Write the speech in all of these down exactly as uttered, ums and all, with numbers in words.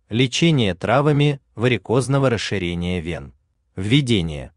Лечение травами варикозного расширения вен. Введение.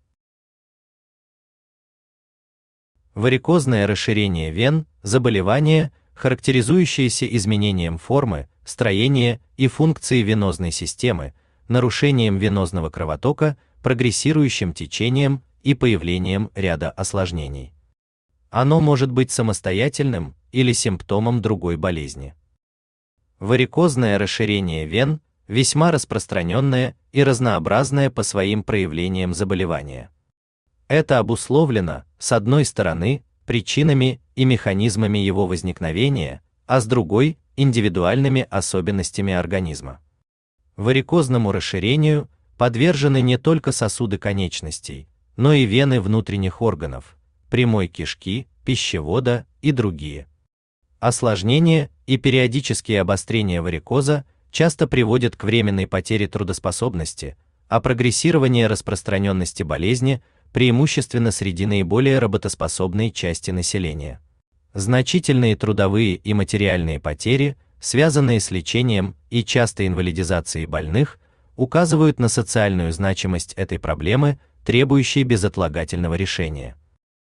Варикозное расширение вен – заболевание, характеризующееся изменением формы, строения и функции венозной системы, нарушением венозного кровотока, прогрессирующим течением и появлением ряда осложнений. Оно может быть самостоятельным или симптомом другой болезни. Варикозное расширение вен – весьма распространенное и разнообразное по своим проявлениям заболевание. Это обусловлено, с одной стороны, причинами и механизмами его возникновения, а с другой – индивидуальными особенностями организма. Варикозному расширению подвержены не только сосуды конечностей, но и вены внутренних органов, прямой кишки, пищевода и другие. Осложнения и периодические обострения варикоза часто приводят к временной потере трудоспособности, а прогрессирование распространенности болезни преимущественно среди наиболее работоспособной части населения. Значительные трудовые и материальные потери, связанные с лечением и частой инвалидизацией больных, указывают на социальную значимость этой проблемы, требующей безотлагательного решения.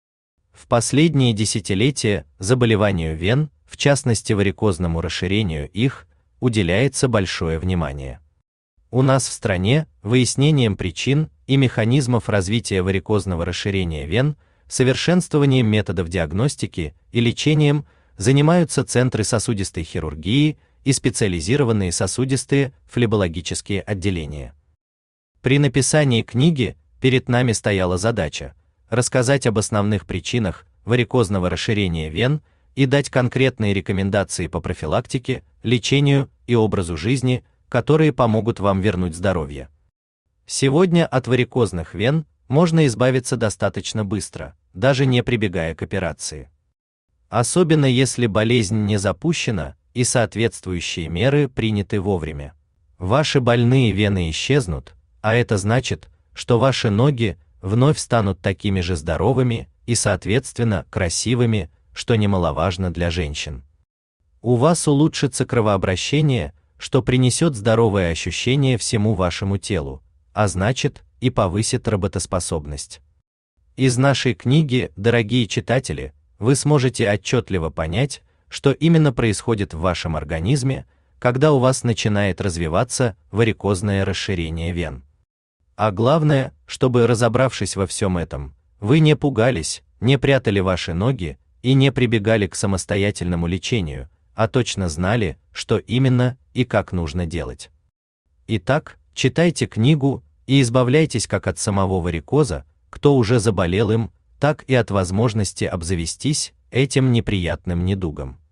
В последние десятилетия заболеванию вен, в частности варикозному расширению их, уделяется большое внимание. У нас в стране выяснением причин и механизмов развития варикозного расширения вен, совершенствованием методов диагностики и лечением занимаются центры сосудистой хирургии и специализированные сосудистые флебологические отделения. При написании книги перед нами стояла задача рассказать об основных причинах варикозного расширения вен и дать конкретные рекомендации по профилактике, лечению и образу жизни, которые помогут вам вернуть здоровье. Сегодня от варикозных вен можно избавиться достаточно быстро, даже не прибегая к операции. Особенно если болезнь не запущена и соответствующие меры приняты вовремя. Ваши больные вены исчезнут, а это значит, что ваши ноги вновь станут такими же здоровыми и, соответственно, красивыми, что немаловажно для женщин. У вас улучшится кровообращение, что принесет здоровое ощущение всему вашему телу, а значит, и повысит работоспособность. Из нашей книги, дорогие читатели, вы сможете отчетливо понять, что именно происходит в вашем организме, когда у вас начинает развиваться варикозное расширение вен. А главное, чтобы, разобравшись во всем этом, вы не пугались, не прятали ваши ноги и не прибегали к самостоятельному лечению, а точно знали, что именно и как нужно делать. Итак, читайте книгу и избавляйтесь как от самого варикоза, кто уже заболел им, так и от возможности обзавестись этим неприятным недугом.